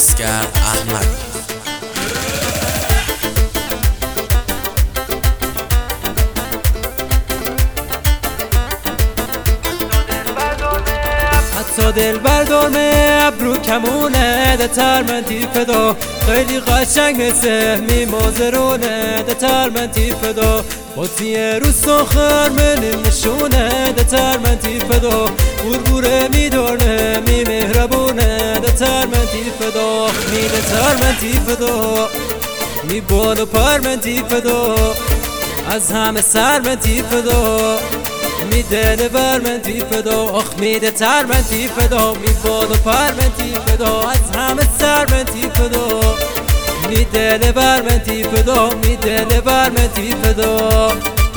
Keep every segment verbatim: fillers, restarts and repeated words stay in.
اسکر احمد. حتی دل بردانه ابرو کمونه ده ترمندی فدا، خیلی قشنگ مثل میمازرونه ده ترمندی فدا، باطیه رو ساخر منم نشونه ده ترمندی فدا، گورگوره میدارنه می مهربونه ده ترمندی فدا، می ده ترمندی فدا، می بال و پرمندی فدا، از همه سرمندی فدا، می دل برمندی فدا، آخ می ده ترمندی فدا، می بال و پرمندی فدا، از همه سرمندی فدا، می دل برمندی فدا، می دل برمندی فدا.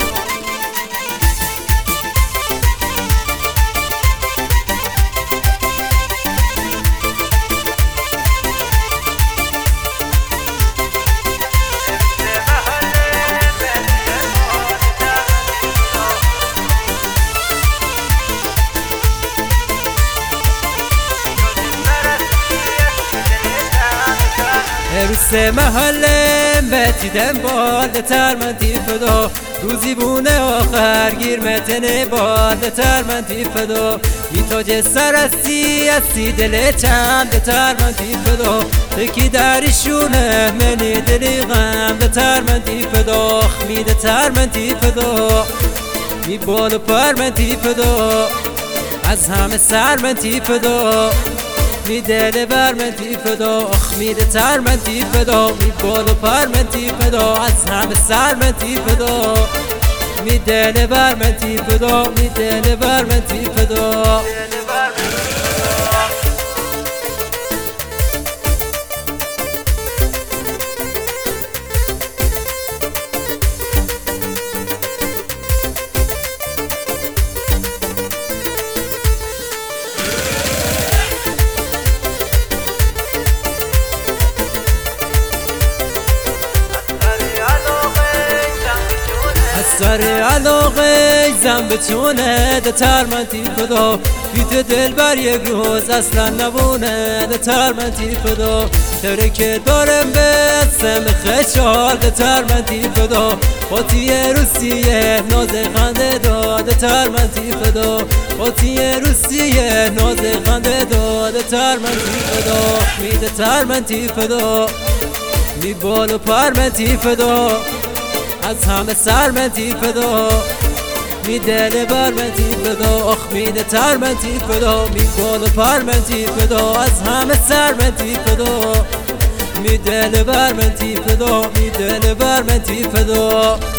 روز محله بتیدم بال ترمندی فدا، روزی بونه آخر گیر متن بال ترمندی فدا، بی تاج سرستی اسی دل چند ترمندی فدا، تکی دریشونه منی دلی غم ترمندی فدا، خمید ترمندی فدا، می بال و پرمندی فدا، از همه سرمندی فدا، می دل برمندی فدا، آخ می ده ترمندی فدا، می بال و پرمندی فدا، از همه سرمندی فدا، می دل برمندی فدا، می دل برمندی فدا. سر علاقه زن بتونه ده ترمندی فدا، بیت دل بر یک روز اصلا نبونه ده ترمندی فدا، ترکه دارم به سم خشال ده ترمندی فدا، باطیه روسیه ناز خنده داده ترمندی فدا، باطیه روسیه ناز خنده داده ترمندی فدا، میده ترمندی فدا، می بال و پرمندی فدا، از همه سرمندی فدا، می دل برمندی فدا، آخ می ده ترمندی فدا، می بال و پرمندی فدا، از همه سرمندی فدا، می دل برمندی فدا، می دل برمندی فدا.